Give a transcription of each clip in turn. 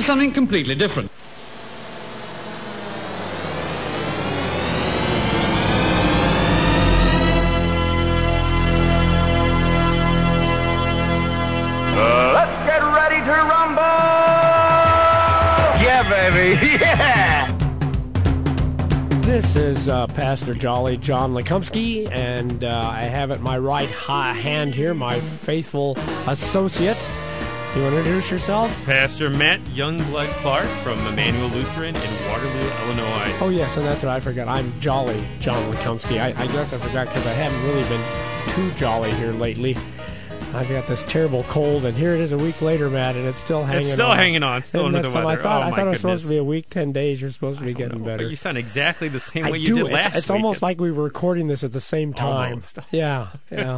something completely different. Let's get ready to rumble! Yeah, baby, yeah! This is Pastor Jolly John Lekumsky, and I have at my right hand here my faithful associate. You want to introduce yourself? Pastor Matt Youngblood Clark from Emmanuel Lutheran in Waterloo, Illinois. Oh, yes, and that's what I forgot. I'm Jolly John Lekumsky. I guess I forgot because I haven't really been too jolly here lately. I've got this terrible cold, and here it is a week later, Matt, and it's still hanging on. It's still hanging on, still under the weather. I thought it was supposed to be a week, 10 days. You're supposed to be getting better. But you sound exactly the same way you did last week. It's almost like we were recording this at the same time. Almost. Yeah.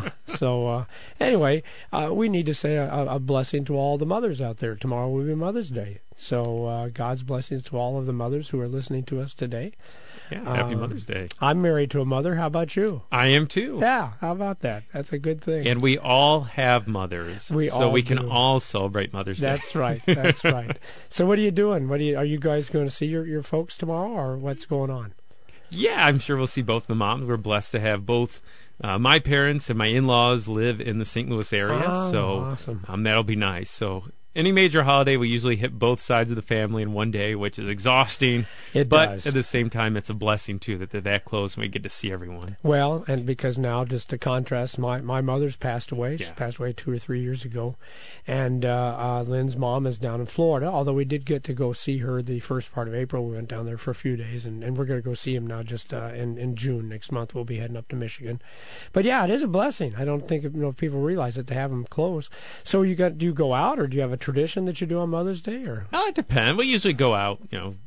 So, anyway, we need to say a blessing to all the mothers out there. Tomorrow will be Mother's Day. So, God's blessings to all of the mothers who are listening to us today. Yeah, happy Mother's Day. I'm married to a mother. How about you? I am too. Yeah, how about that? That's a good thing. And we all have mothers, so we can all celebrate Mother's Day. That's right. That's right. So what are you doing? Are you guys going to see your folks tomorrow, or what's going on? Yeah, I'm sure we'll see both the moms. We're blessed to have both my parents and my in-laws live in the St. Louis area, so awesome. That'll be nice. So any major holiday, we usually hit both sides of the family in one day, which is exhausting. It but does. At the same time, it's a blessing, too, that they're that close and we get to see everyone. Well, and because now, just to contrast, my mother's passed away. She passed away 2 or 3 years ago. And Lynn's mom is down in Florida, although we did get to go see her the first part of April. We went down there for a few days, and we're going to go see him now just in June. Next month, we'll be heading up to Michigan. But, yeah, it is a blessing. I don't think people realize it to have them close. So do you go out, or do you have a tradition that you do on Mother's Day? Or it depends. We usually go out,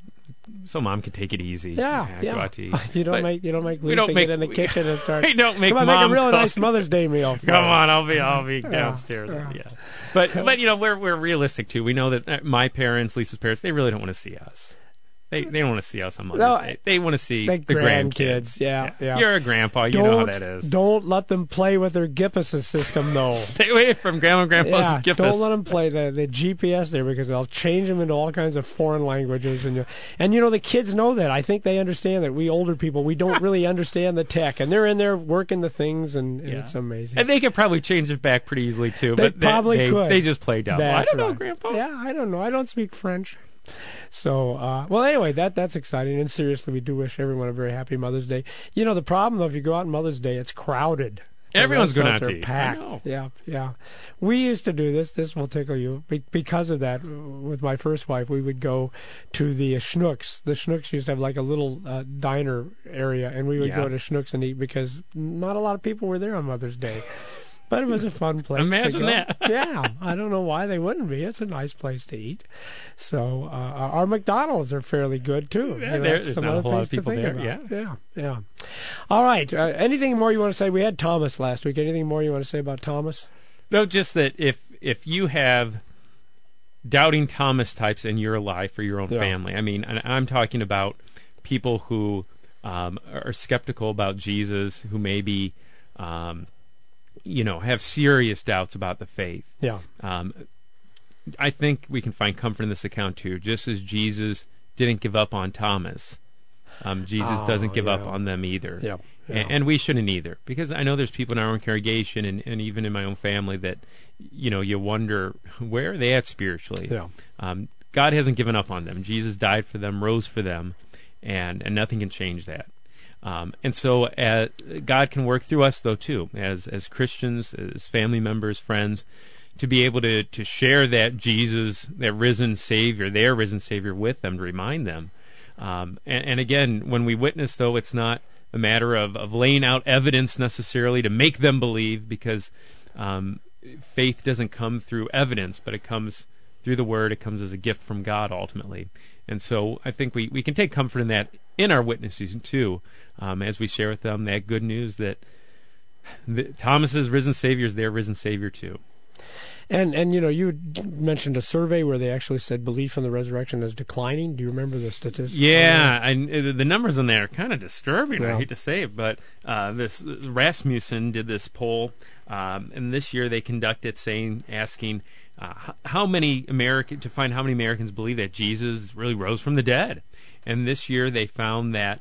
so Mom can take it easy. Go out to eat. You don't make Lisa get in the kitchen and start. We don't make Come on, Mom make a really cook. nice Mother's Day meal. Come on, I'll be downstairs. Yeah. But we're realistic too. We know that my parents, Lisa's parents, they really don't want to see us. They don't want to see us on Mother's Day. They want to see the grandkids. Yeah. You're a grandpa. You know how that is. Don't let them play with their GPS system, though. Stay away from Grandma and Grandpa's GPS. Don't let them play the GPS there, because they'll change them into all kinds of foreign languages. And the kids know that. I think they understand that we older people, we don't really understand the tech. And they're in there working the things, and it's amazing. And they could probably change it back pretty easily, too. They but probably could. They just play dumb. I don't know, Grandpa. Yeah, I don't know. I don't speak French. So, anyway, that's exciting. And seriously, we do wish everyone a very happy Mother's Day. The problem, though, if you go out on Mother's Day, it's crowded. Everyone's going out to eat. Packed. Yeah. We used to do this. This will tickle you. Because of that, with my first wife, we would go to the Schnucks. The Schnucks used to have like a little diner area, and we would go to Schnucks and eat, because not a lot of people were there on Mother's Day. But it was a fun place. Imagine that. Yeah, I don't know why they wouldn't be. It's a nice place to eat. So our McDonald's are fairly good too. Yeah, there's not a whole lot of people there. Yeah. All right. Anything more you want to say? We had Thomas last week. Anything more you want to say about Thomas? No, just that if you have doubting Thomas types in your life or your own family, I mean, and I'm talking about people who are skeptical about Jesus, who maybe have serious doubts about the faith. Yeah. I think we can find comfort in this account too. Just as Jesus didn't give up on Thomas, Jesus doesn't give up on them either. Yeah. And we shouldn't either, because I know there's people in our own congregation and even in my own family that, you wonder, where are they at spiritually? Yeah. God hasn't given up on them. Jesus died for them, rose for them, and nothing can change that. And so God can work through us, though, too, as Christians, as family members, friends, to be able to share that Jesus, that risen Savior, their risen Savior with them, to remind them. And again, when we witness, though, it's not a matter of laying out evidence necessarily to make them believe, because faith doesn't come through evidence, but it comes through the Word. It comes as a gift from God, ultimately. And so I think we can take comfort in that in our witnesses, too, as we share with them that good news that Thomas's risen Savior is their risen Savior, too. And you mentioned a survey where they actually said belief in the resurrection is declining. Do you remember the statistics? Yeah, the numbers in there are kind of disturbing. Yeah. I hate to say it, but this Rasmussen did this poll, and this year they conducted asking how many Americans believe that Jesus really rose from the dead. And this year they found that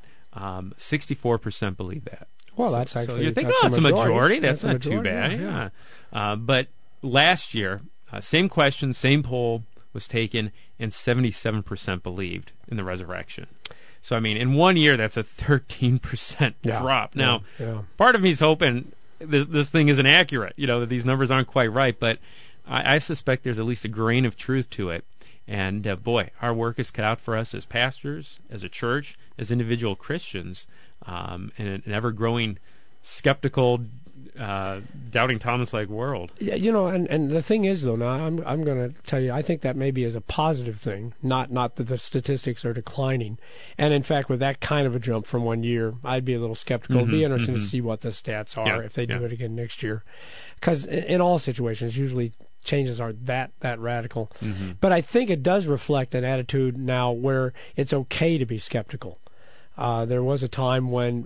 64% believe that. Well, that's actually... So you think, that's it's a majority. That's not a majority, too bad. Yeah. But last year, same question, same poll was taken, and 77% believed in the resurrection. So, I mean, in 1 year, that's a 13% drop. Now, part of me is hoping this thing isn't accurate, that these numbers aren't quite right, but I suspect there's at least a grain of truth to it. And, boy, our work is cut out for us as pastors, as a church, as individual Christians, in an ever-growing, skeptical, doubting Thomas-like world. Yeah, and the thing is, though, now I'm going to tell you, I think that maybe is a positive thing, not that the statistics are declining. And in fact, with that kind of a jump from 1 year, I'd be a little skeptical. It'd be interesting to see what the stats are if they do it again next year. Because in all situations, usually changes are that radical. But I think it does reflect an attitude now where it's okay to be skeptical. There was a time when,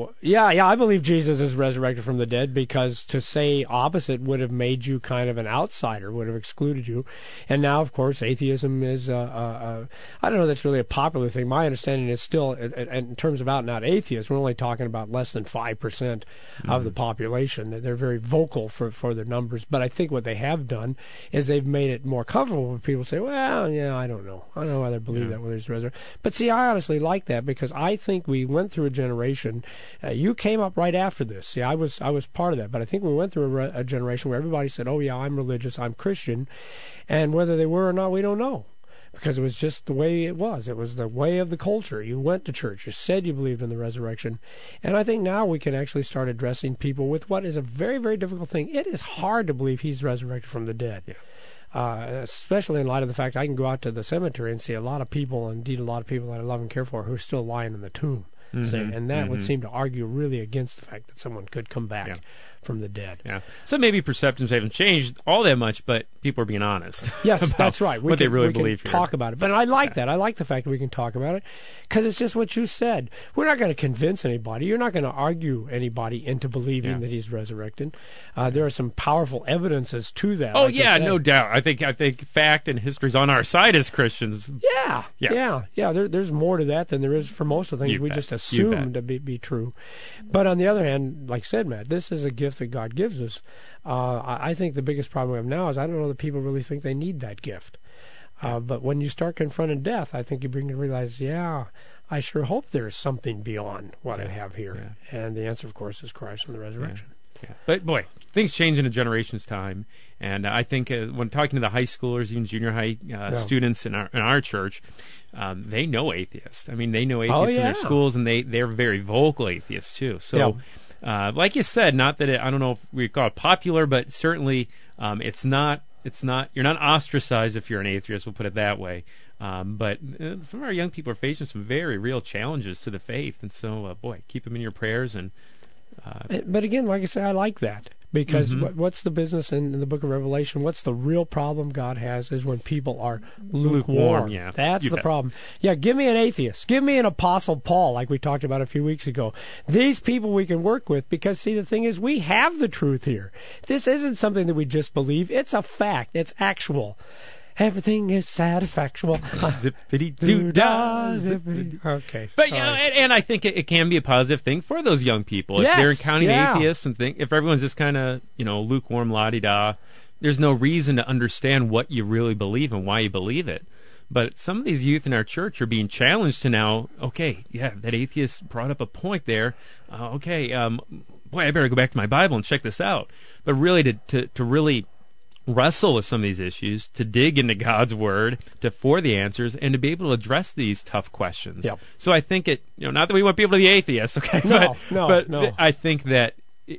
I believe Jesus is resurrected from the dead, because to say opposite would have made you kind of an outsider, would have excluded you. And now, of course, atheism is, I don't know that's really a popular thing. My understanding is still, in terms of out-and-out atheists, we're only talking about less than 5% of the population. They're very vocal for their numbers. But I think what they have done is they've made it more comfortable for people to say, well, yeah, I don't know. I don't know whether I believe that whether he's resurrected. But see, I honestly like that, because I think we went through a generation. You came up right after this. See, I was part of that, but I think we went through a generation where everybody said, "Oh yeah, I'm religious, I'm Christian," and whether they were or not, we don't know, because it was just the way it was. It was the way of the culture. You went to church. You said you believed in the resurrection, and I think now we can actually start addressing people with what is a very, very difficult thing. It is hard to believe he's resurrected from the dead. Especially in light of the fact I can go out to the cemetery and see a lot of people, indeed a lot of people that I love and care for, who are still lying in the tomb. And that would seem to argue really against the fact that someone could come back from the dead. Yeah. So maybe perceptions haven't changed all that much, but people are being honest. Yes, that's right. What they really believe here. Talk about it. But I like that. I like the fact that we can talk about it, because it's just what you said. We're not going to convince anybody. You're not going to argue anybody into believing that he's resurrected. There are some powerful evidences to that. Oh, like no doubt. I think fact and history's on our side as Christians. Yeah. There's more to that than there is for most of the things we just assume to be true. But on the other hand, like I said, Matt, this is a gift that God gives us. I think the biggest problem we have now is I don't know that people really think they need that gift. But when you start confronting death, I think you bring to realize, I sure hope there's something beyond what I have here. And the answer, of course, is Christ and the resurrection. But boy, things change in a generation's time, and I think when talking to the high schoolers, even junior high students in our church, they know atheists. I mean, they know atheists in their schools, and they're very vocal atheists too. So, like you said, not that I don't know if we call it popular, but certainly it's not. You're not ostracized if you're an atheist. We'll put it that way. But some of our young people are facing some very real challenges to the faith, and so boy, keep them in your prayers. And but again, like I say, I like that, because what's the business in the book of Revelation? What's the real problem God has is when people are lukewarm. That's the problem. Give me an atheist. Give me an Apostle Paul, like we talked about a few weeks ago. These people we can work with, because, see, the thing is, we have the truth here. This isn't something that we just believe. It's a fact. It's actual. Everything is satisfactual. Zippity-doo-dah, zippity. Okay. But, and I think it can be a positive thing for those young people. If they're encountering atheists and if everyone's just kind of, lukewarm, la-di-da, there's no reason to understand what you really believe and why you believe it. But some of these youth in our church are being challenged to now, that atheist brought up a point there. Boy, I better go back to my Bible and check this out. But really to really wrestle with some of these issues, to dig into God's Word for the answers, and to be able to address these tough questions. So I think not that we want people to be atheists, but I think that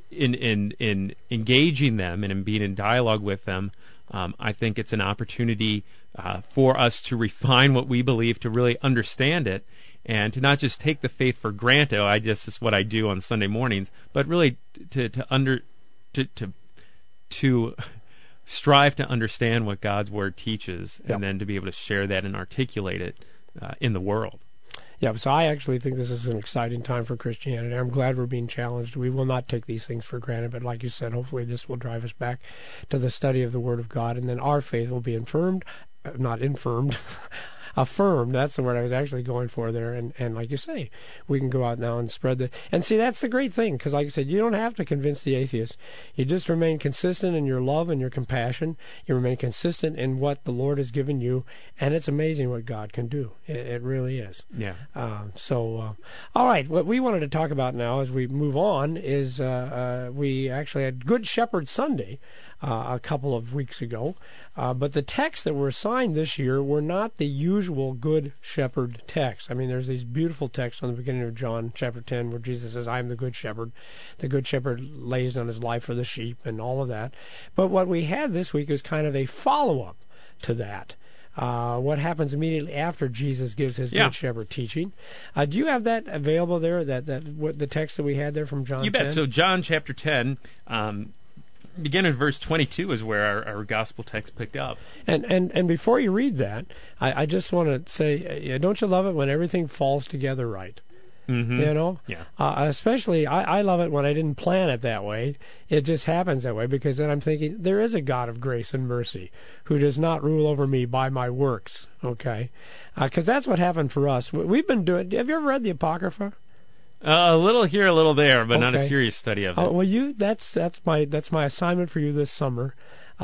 in engaging them and in being in dialogue with them, I think it's an opportunity for us to refine what we believe, to really understand it, and to not just take the faith for granted. This is what I do on Sunday mornings, but really to strive to understand what God's Word teaches, and then to be able to share that and articulate it in the world. Yeah, so I actually think this is an exciting time for Christianity. I'm glad we're being challenged. We will not take these things for granted, but like you said, hopefully this will drive us back to the study of the Word of God, and then our faith will be affirmed. That's the word I was actually going for there. And like you say, we can go out now and spread and see, that's the great thing, because like I said, you don't have to convince the atheist. You just remain consistent in your love and your compassion. You remain consistent in what the Lord has given you, and it's amazing what God can do. It really is. Yeah. All right, what we wanted to talk about now as we move on is we actually had Good Shepherd Sunday a couple of weeks ago. But the texts that were assigned this year were not the usual Good Shepherd texts. I mean, there's these beautiful texts on the beginning of John chapter 10 where Jesus says, I am the Good Shepherd. The Good Shepherd lays down his life for the sheep and all of that. But what we had this week is kind of a follow-up to that. What happens immediately after Jesus gives his Good Shepherd teaching. Do you have that available there, the text that we had there from John 10? You bet. So John chapter 10... begin in verse 22 is where our gospel text picked up. And before you read that, I just want to say, don't you love it when everything falls together right? Mm-hmm. You know? Yeah. Especially, I love it when I didn't plan it that way. It just happens that way, because then I'm thinking, there is a God of grace and mercy who does not rule over me by my works, okay? Because that's what happened for us. We've been doing, have you ever read the Apocrypha? A little here, a little there, but not a serious study of it. Well, that's my assignment for you this summer.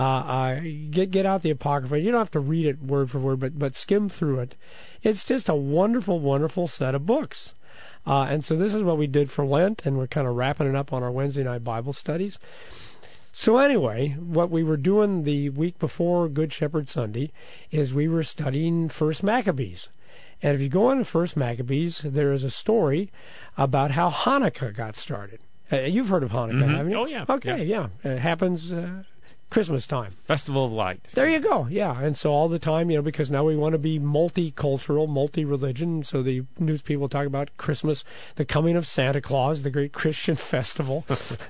Get out the Apocrypha. You don't have to read it word for word, but skim through it. It's just a wonderful, wonderful set of books. And so this is what we did for Lent, and we're kind of wrapping it up on our Wednesday night Bible studies. So anyway, what we were doing the week before Good Shepherd Sunday is we were studying First Maccabees. And if you go into First Maccabees, there is a story about how Hanukkah got started. You've heard of Hanukkah, haven't you? Oh, yeah. Okay, yeah. It happens Christmas time. Festival of Light. There you go, yeah. And so all the time, because now we want to be multicultural, multi-religion, so the news people talk about Christmas, the coming of Santa Claus, the great Christian festival.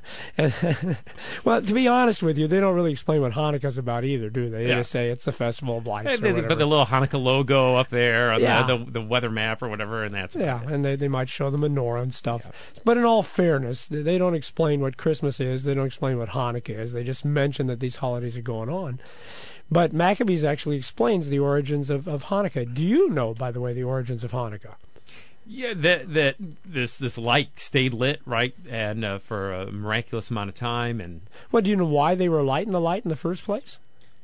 Well, to be honest with you, they don't really explain what Hanukkah's about either, do they? They just say it's the Festival of Lights. They put the little Hanukkah logo up there on the weather map or whatever, and that's about it. And they might show the menorah and stuff. Yeah. But in all fairness, they don't explain what Christmas is. They don't explain what Hanukkah is. They just mention that these holidays are going on. But Maccabees actually explains the origins of Hanukkah. Do you know, by the way, the origins of Hanukkah? Yeah, that this light stayed lit, right, and for a miraculous amount of time. And well, do you know why they were lighting the light in the first place?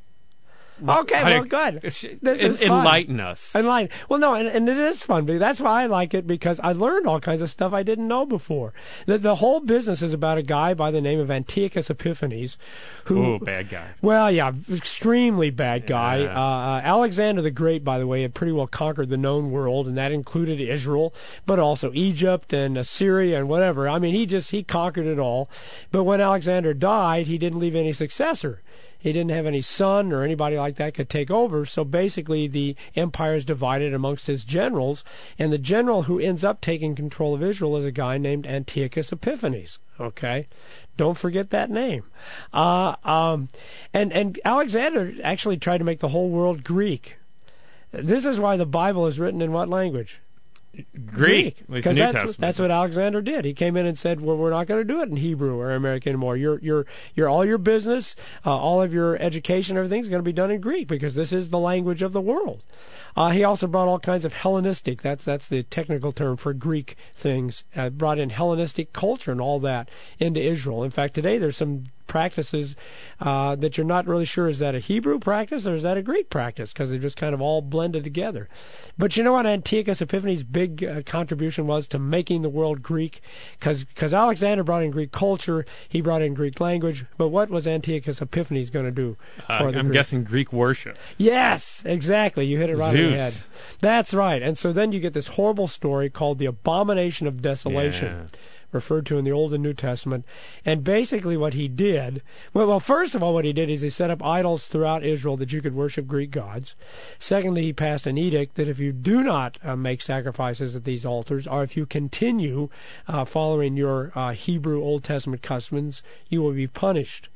Okay, well, good. This is fun. Enlighten us. Enlighten. Well, no, and it is fun. That's why I like it, because I learned all kinds of stuff I didn't know before. The whole business is about a guy by the name of Antiochus Epiphanes, who... Oh, bad guy. Well, yeah, extremely bad guy. Alexander the Great, by the way, had pretty well conquered the known world, and that included Israel, but also Egypt and Assyria and whatever. I mean, he conquered it all. But when Alexander died, he didn't leave any successor. He didn't have any son or anybody like that could take over. So basically the empire is divided amongst his generals. And the general who ends up taking control of Israel is a guy named Antiochus Epiphanes. Okay? Don't forget that name. And Alexander actually tried to make the whole world Greek. This is why the Bible is written in what language? Greek. Because that's what Alexander did. He came in and said, "Well, we're not going to do it in Hebrew or Aramaic anymore. Your all your business, all of your education, everything is going to be done in Greek, because this is the language of the world." He also brought all kinds of Hellenistic, that's the technical term for Greek things, brought in Hellenistic culture and all that into Israel. In fact, today there's some practices that you're not really sure, is that a Hebrew practice or is that a Greek practice, because they're just kind of all blended together. But you know what Antiochus Epiphanes' big contribution was to making the world Greek? Because Alexander brought in Greek culture, he brought in Greek language, but what was Antiochus Epiphanes going to do for the I'm guessing Greek worship. Yes, exactly. You hit it right on the head. That's right. And so then you get this horrible story called the Abomination of Desolation. Yeah. Referred to in the Old and New Testament. And basically what he did, well, first of all, what he did is he set up idols throughout Israel that you could worship Greek gods. Secondly, he passed an edict that if you do not make sacrifices at these altars, or if you continue following your Hebrew Old Testament customs, you will be punished.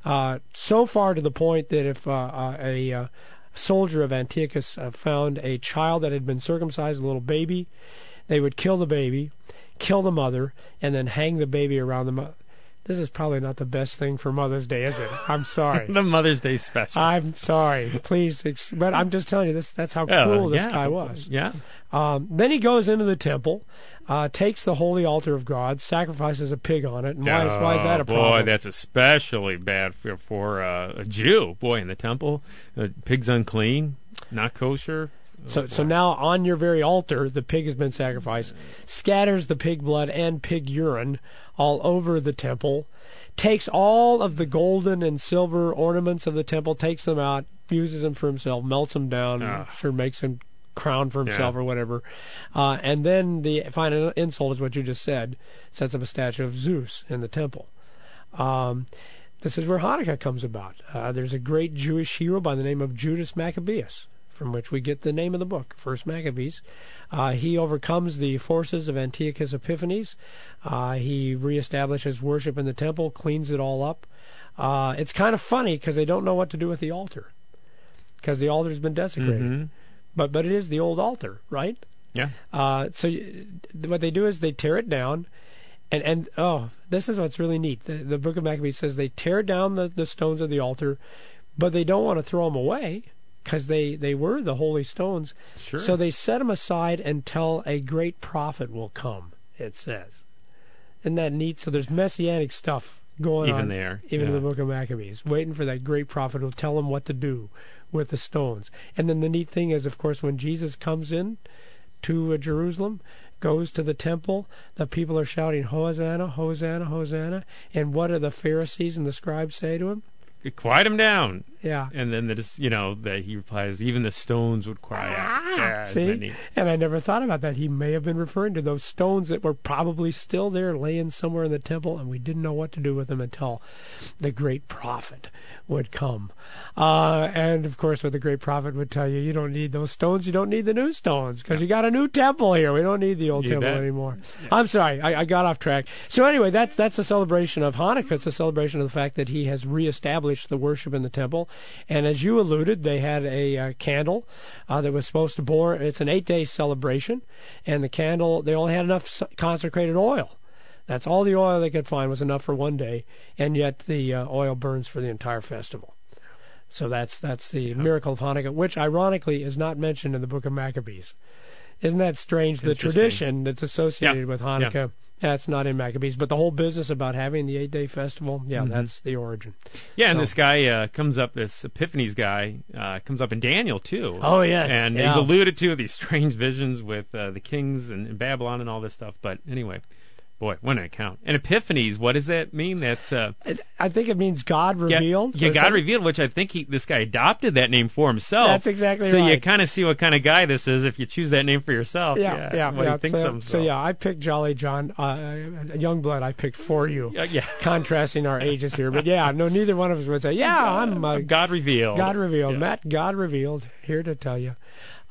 So far to the point that if a soldier of Antiochus found a child that had been circumcised, a little baby, they would kill the baby, kill the mother, and then hang the baby around the mother. This is probably not the best thing for Mother's Day, is it? I'm sorry. The Mother's Day special. I'm sorry. Please, but I'm just telling you, that's how cruel this guy was. Yeah. Then he goes into the temple, takes the holy altar of God, sacrifices a pig on it. And why is that a problem? Boy, that's especially bad for a Jew. Boy, in the temple, pig's unclean, not kosher. So now on your very altar, the pig has been sacrificed, scatters the pig blood and pig urine all over the temple, takes all of the golden and silver ornaments of the temple, takes them out, uses them for himself, melts them down, sure makes him crown for himself or whatever. And then the final insult is what you just said, sets up a statue of Zeus in the temple. This is where Hanukkah comes about. There's a great Jewish hero by the name of Judas Maccabeus, from which we get the name of the book, First Maccabees. He overcomes the forces of Antiochus Epiphanes. He reestablishes worship in the temple, cleans it all up. It's kind of funny because they don't know what to do with the altar, because the altar's been desecrated. Mm-hmm. But it is the old altar, right? Yeah. So what they do is they tear it down, and this is what's really neat. The book of Maccabees says they tear down the stones of the altar, but they don't want to throw them away, because they were the holy stones. Sure. So they set them aside until a great prophet will come, it says. Isn't that neat? So there's messianic stuff going on even in the book of Maccabees, waiting for that great prophet who'll tell them what to do with the stones. And then the neat thing is, of course, when Jesus comes in to Jerusalem, goes to the temple, the people are shouting, Hosanna, Hosanna, Hosanna. And what do the Pharisees and the scribes say to him? Quiet him down. Yeah. And then that he replies, even the stones would cry out. Yeah, see? And I never thought about that. He may have been referring to those stones that were probably still there, laying somewhere in the temple, and we didn't know what to do with them until the great prophet would come. And, of course, what the great prophet would tell you, you don't need those stones, you don't need the new stones, because you got a new temple here. We don't need the old temple anymore. Yeah. I'm sorry, I got off track. So anyway, that's a celebration of Hanukkah. It's a celebration of the fact that he has reestablished the worship in the temple. And as you alluded, they had a candle that was supposed to burn. It's an 8-day celebration, and the candle, they only had enough consecrated oil. That's all the oil they could find was enough for one day, and yet the oil burns for the entire festival. So that's the miracle of Hanukkah, which ironically is not mentioned in the book of Maccabees. Isn't that strange? The tradition that's associated with Hanukkah, that's not in Maccabees. But the whole business about having the 8-day festival, that's the origin. Yeah, and this guy comes up, this Epiphanes guy, comes up in Daniel, too. Oh, yes. And he's alluded to these strange visions with the kings and Babylon and all this stuff. But anyway, boy, what an account. And Epiphanes, what does that mean? That's I think it means God revealed. Yeah, God revealed, which I think this guy adopted that name for himself. That's exactly right. So you kind of see what kind of guy this is if you choose that name for yourself. Yeah. What he thinks of himself. So I picked Jolly John, Youngblood. I picked for you. Contrasting our ages here, but neither one of us would say, I'm God revealed. God revealed, Matt. God revealed. Here to tell you.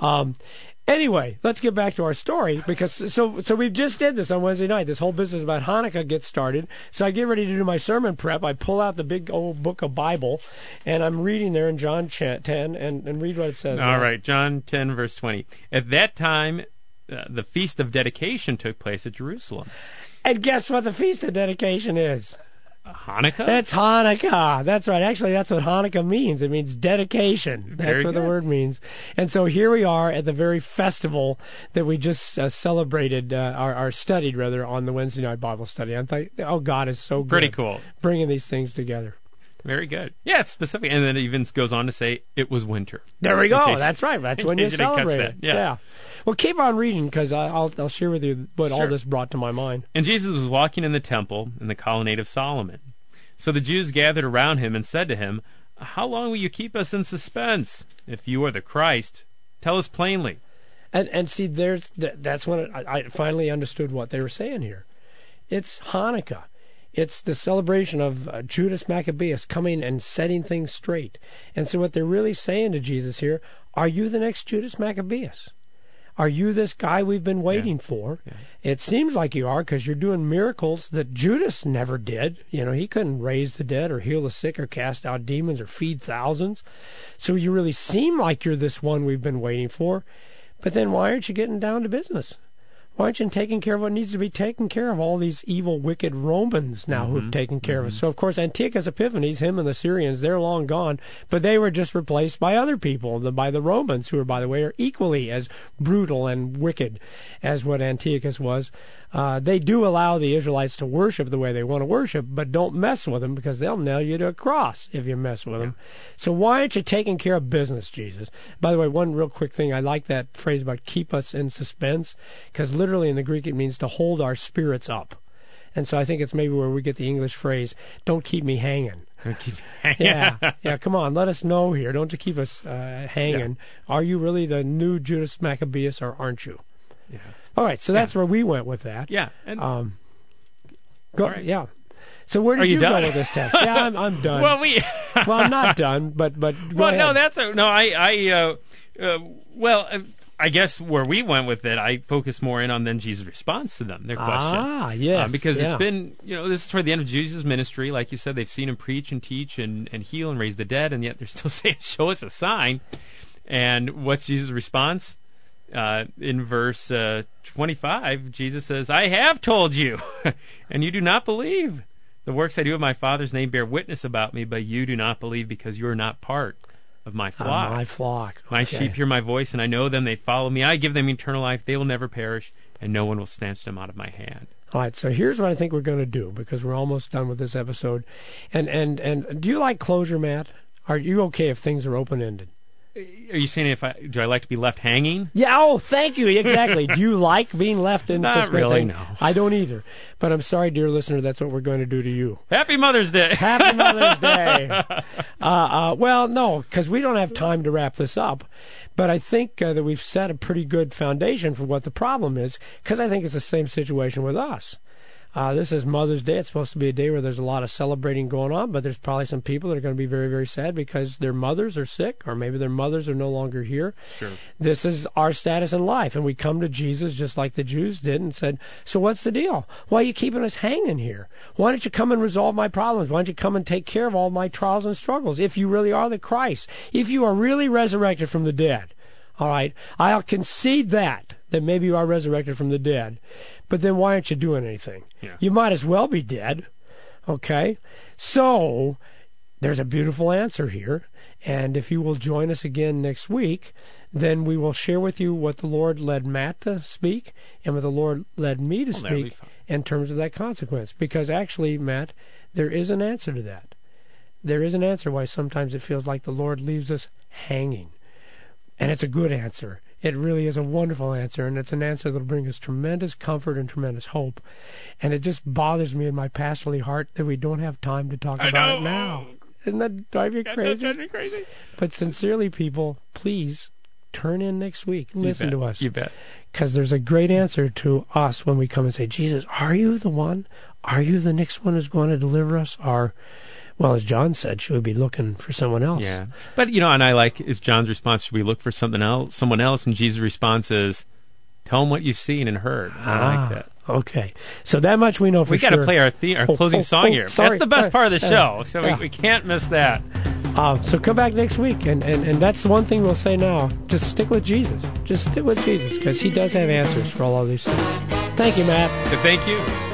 Anyway, let's get back to our story, because so we just did this on Wednesday night. This whole business about Hanukkah gets started. So I get ready to do my sermon prep. I pull out the big old book of Bible, and I'm reading there in John 10, and read what it says. All right, John 10, verse 20. At that time, the Feast of Dedication took place at Jerusalem. And guess what the Feast of Dedication is? Hanukkah? That's Hanukkah. That's right. Actually, that's what Hanukkah means. It means dedication. That's what the word means. And so here we are at the very festival that we just celebrated, or studied, rather, on the Wednesday night Bible study. I thought, God is so good. Pretty cool. Bringing these things together. Very good. Yeah, it's specific. And then it even goes on to say it was winter. There we go. That's right. That's when you celebrate it. Yeah. Well, keep on reading, because I'll share with you what all this brought to my mind. And Jesus was walking in the temple in the colonnade of Solomon. So the Jews gathered around him and said to him, "How long will you keep us in suspense? If you are the Christ, tell us plainly." And see, that's when I finally understood what they were saying here. It's Hanukkah. It's the celebration of Judas Maccabeus coming and setting things straight. And so what they're really saying to Jesus here, are you the next Judas Maccabeus? Are you this guy we've been waiting for? Yeah. It seems like you are, because you're doing miracles that Judas never did. He couldn't raise the dead or heal the sick or cast out demons or feed thousands. So you really seem like you're this one we've been waiting for. But then why aren't you getting down to business? Why aren't you taking care of what needs to be taken care of? All these evil, wicked Romans now who've taken care of us. So, of course, Antiochus Epiphanes, him and the Syrians, they're long gone, but they were just replaced by other people, by the Romans, who are, by the way, are equally as brutal and wicked as what Antiochus was. They do allow the Israelites to worship the way they want to worship, but don't mess with them, because they'll nail you to a cross if you mess with them. So why aren't you taking care of business, Jesus? By the way, one real quick thing, I like that phrase about keep us in suspense, because literally in the Greek it means to hold our spirits up. And so I think it's maybe where we get the English phrase, don't keep me hanging. Yeah, come on, let us know here. Don't you keep us hanging. Yeah. Are you really the new Judas Maccabeus, or aren't you? Yeah. All right, so that's where we went with that. Yeah. And, right. Yeah. So where did you go with this text? Yeah, I'm done. Well, well, I'm not done, but well, no, I guess where we went with it, I focused more in on then Jesus' response to them, their question. Yes. Because it's been, this is toward the end of Jesus' ministry. Like you said, they've seen him preach and teach and heal and raise the dead, and yet they're still saying, show us a sign. And what's Jesus' response? In verse 25, Jesus says, I have told you, and you do not believe. The works I do in my Father's name bear witness about me, but you do not believe because you are not part of my flock. My flock. Okay. My sheep hear my voice, and I know them. They follow me. I give them eternal life. They will never perish, and no one will snatch them out of my hand. All right, so here's what I think we're going to do, because we're almost done with this episode. And do you like closure, Matt? Are you okay if things are open-ended? Are you saying do I like to be left hanging? Yeah, oh, thank you, exactly. Do you like being left in suspense? Not really, no. I don't either. But I'm sorry, dear listener, that's what we're going to do to you. Happy Mother's Day! Happy Mother's Day! Well, no, because we don't have time to wrap this up. But I think that we've set a pretty good foundation for what the problem is, because I think it's the same situation with us. This is Mother's Day. It's supposed to be a day where there's a lot of celebrating going on, but there's probably some people that are going to be very, very sad because their mothers are sick, or maybe their mothers are no longer here. Sure. This is our status in life, and we come to Jesus just like the Jews did and said, so what's the deal? Why are you keeping us hanging here? Why don't you come and resolve my problems? Why don't you come and take care of all my trials and struggles? If you really are the Christ, if you are really resurrected from the dead, all right, I'll concede that maybe you are resurrected from the dead. But then why aren't you doing anything? Yeah. You might as well be dead. Okay? So there's a beautiful answer here. And if you will join us again next week, then we will share with you what the Lord led Matt to speak and what the Lord led me to speak in terms of that consequence. Because actually, Matt, there is an answer to that. There is an answer why sometimes it feels like the Lord leaves us hanging. And it's a good answer. It really is a wonderful answer, and it's an answer that will bring us tremendous comfort and tremendous hope. And it just bothers me in my pastorly heart that we don't have time to talk about it now. Doesn't that drive you crazy? That drives me crazy. But sincerely, people, please turn in next week and listen to us. You bet. Because there's a great answer to us when we come and say, Jesus, are you the one? Are you the next one who's going to deliver us? Or, well, as John said, should we be looking for someone else? Yeah. But, and I like, is John's response, should we look for someone else? And Jesus' response is, tell them what you've seen and heard. I like that. Okay. So that much we know for sure. We got to play our closing song here. Sorry. That's the best part of the show, so we can't miss that. So come back next week, and that's the one thing we'll say now. Just stick with Jesus. Just stick with Jesus, because he does have answers for all of these things. Thank you, Matt. Thank you.